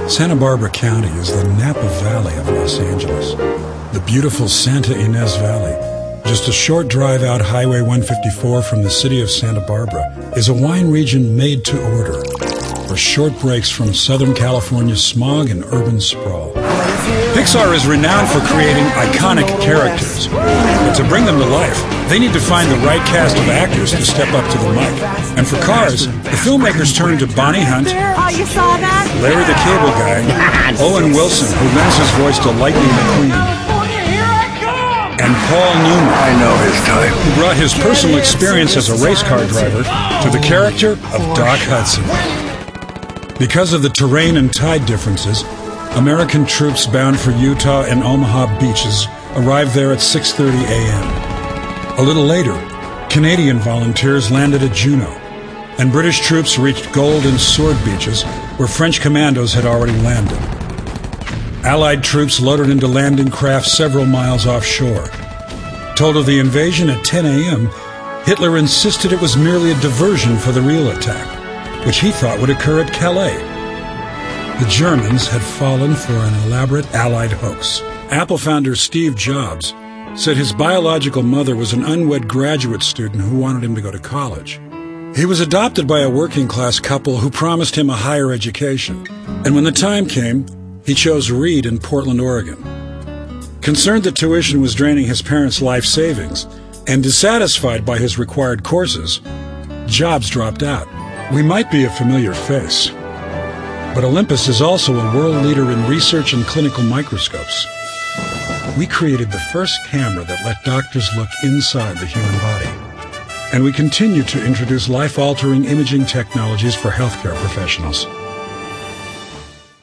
Santa Barbara County is the Napa Valley of Los Angeles. The beautiful Santa Ynez Valley, just a short drive out Highway 154 from the city of Santa Barbara, is a wine region made to order for short breaks from Southern California's smog and urban sprawl. Pixar is renowned for creating iconic characters, but to bring them to life, they need to find the right cast of actors to step up to the mic. And for Cars, the filmmakers turned to Bonnie Hunt, You saw that? Larry the Cable Guy, Owen Wilson, who lends his voice to Lightning McQueen, and Paul Newman, I know his type, who brought his personal experience as a race car driver to the character of Doc Hudson. Because of the terrain and tide differences, American troops bound for Utah and Omaha beaches arrived there at 6:30 a.m. A little later, Canadian volunteers landed at Juneau, and British troops reached Gold and Sword beaches, where French commandos had already landed. Allied troops loaded into landing craft several miles offshore. Told of the invasion at 10 a.m., Hitler insisted it was merely a diversion for the real attack, which he thought would occur at Calais. The Germans had fallen for an elaborate Allied hoax. Apple founder Steve Jobs said his biological mother was an unwed graduate student who wanted him to go to college. He was adopted by a working-class couple who promised him a higher education, and when the time came, he chose Reed in Portland, Oregon. Concerned that tuition was draining his parents' life savings, and dissatisfied by his required courses, Jobs dropped out. We might be a familiar face, but Olympus is also a world leader in research and clinical microscopes. We created the first camera that let doctors look inside the human body. And we continue to introduce life-altering imaging technologies for healthcare professionals.